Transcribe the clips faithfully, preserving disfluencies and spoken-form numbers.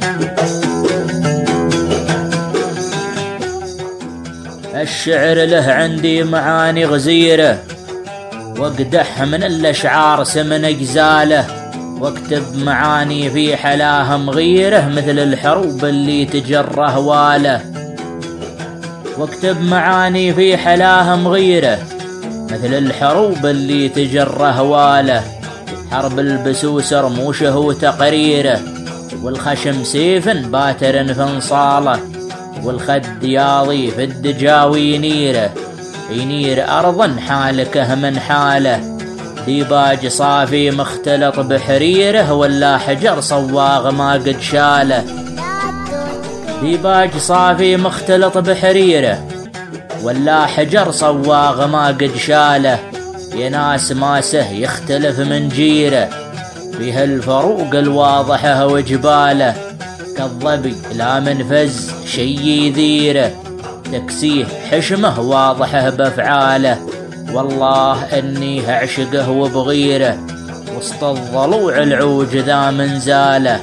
الشعر له عندي معاني غزيرة، واقدح من الأشعار سمن أجزاله، واكتب معاني في حلاها مغيرة مثل الحروب اللي تجره واله. واكتب معاني في حلاها مغيرة مثل الحروب اللي تجره واله. حرب البسوس رموشه وتقريره، والخشم سيف باتر في انصاله، والخد ياضي في الدجاوي ينيره، ينير أرضا حالكه من حاله. ديباج صافي مختلط بحريره، ولا حجر صواغ ما قد شاله. ديباج صافي مختلط بحريره، ولا حجر صواغ ما قد شاله. يا ناس ماسه يختلف من جيره، فيها الفروق الواضحة وجباله. كالظبي لا منفز شي يذيره، تكسيه حشمه واضحه بافعاله. والله اني اعشقه وبغيره، وسط الضلوع العوج ذا منزاله.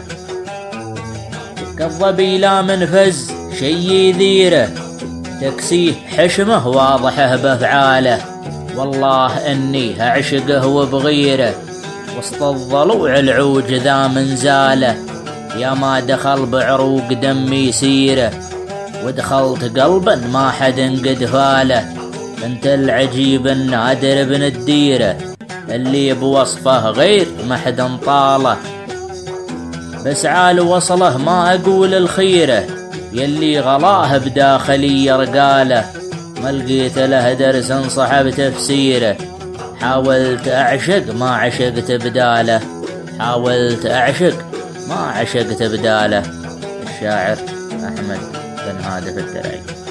كالظبي لا منفز شي يذيره، تكسيه حشمه واضحه بافعاله. والله اني اعشقه وبغيره، وسط الضلوع العوج ذا منزاله. يا ما دخل بعروق دمي سيره، ودخلت قلبا ما حد قد فاله. انت العجيب النادر ابن الديره، اللي بوصفه غير ما حد طاله. بس عال وصله ما اقول الخيره، يلي غلاه بداخلي رقاله. ما لقيت له درس انصح بتفسيره، حاولت اعشق ما عشقت بداله. حاولت اعشق ما عشقت بداله. الشاعر أحمد بن هادف الدرعي.